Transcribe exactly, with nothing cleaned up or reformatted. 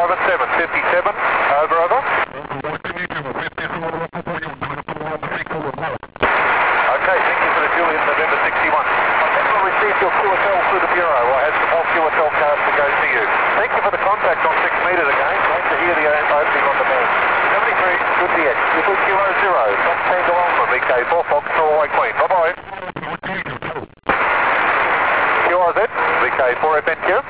five and seven, fifty-seven, over, over. Okay, thank you for the Juliet November sixty-one. I think we'll receive your Q S L through the Bureau. I have some more Q S L cards to go to you. Thank you for the contact on six metres again. Great to hear the opening on the band. seventy-three, good to get. You put Kilo zero, Fox Tango Alpha, V K four, Fox Norway Queen. Bye-bye. Q R Z, V K four F N Q.